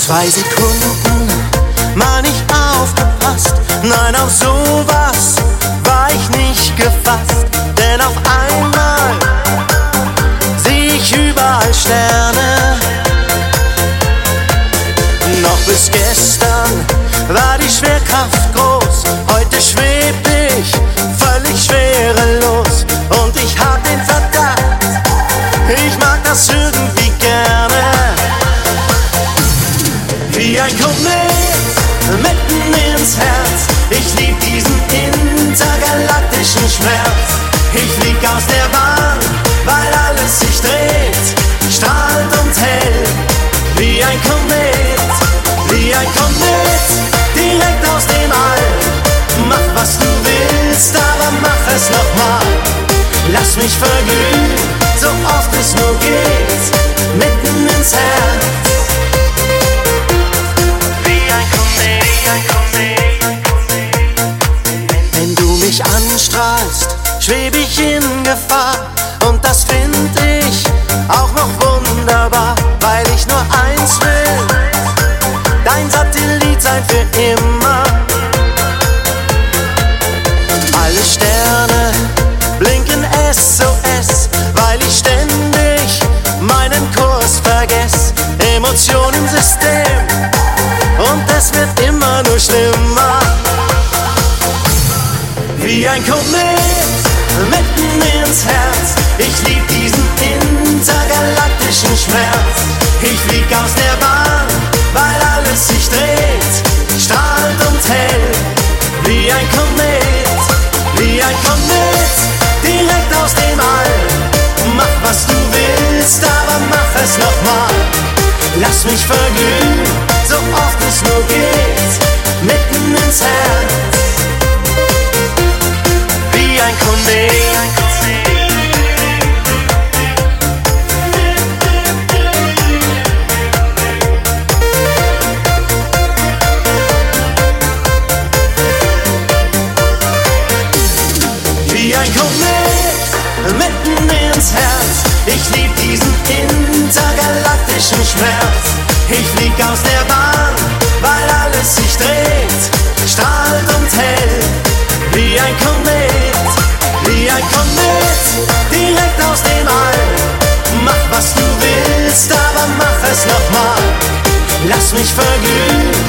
2 Sekunden mal nicht aufgepasst, nein, auf sowas war ich nicht gefasst. Denn auf einmal seh ich überall Sterne. Noch bis gestern war die Schwerkraft groß, heute schweb ich völlig schwerelos. Und ich hab den Verdacht, ich mag das irgendwie gerne. Wie ein Komet mitten ins Herz, ich lieb diesen intergalaktischen Schmerz. Ich flieg aus der Bahn, weil alles sich dreht, strahlend und hell. Wie ein Komet, direkt aus dem All. Mach was du willst, aber mach es nochmal. Lass mich verglühen, so oft es nur geht, mitten ins Herz. Wenn du mich anstrahlst, schweb ich in Gefahr. Und das find ich auch noch wunderbar, weil ich nur eins will, dein Satellit sein für immer. Alle Sterne blinken SOS, weil ich ständig meinen Kurs vergess. Emotion im System und es wird immer nur schlimmer. Wie ein Komet mitten ins Herz, ich lieb diesen intergalaktischen Schmerz. Ich flieg aus der Bahn, weil alles sich dreht, strahlend und hell. Wie ein Komet, direkt aus dem All. Mach was du willst, aber mach es nochmal. Lass mich verglühen, so oft es nur geht, mitten ins Herz. Wie ein Komet. Wie ein Komet mitten ins Herz, ich lieb diesen intergalaktischen Schmerz. Ich flieg aus der Bahn, weil alles sich dreht, strahlend und hell. Wie ein Komet, direkt aus dem All. Mach was du willst, aber mach es nochmal. Lass mich verglühen,